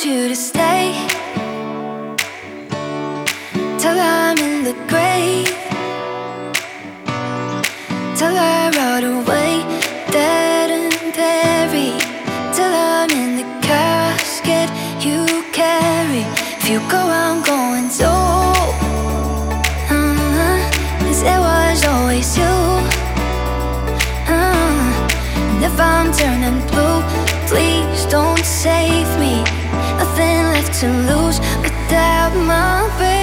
you to stay till I'm in the grave, till I rot away, dead and buried, till I'm in the casket you carry. If you go, I'm going too. 'Cause it was always you. And if I'm turning blue, please don't save me. Nothing left to lose without my baby.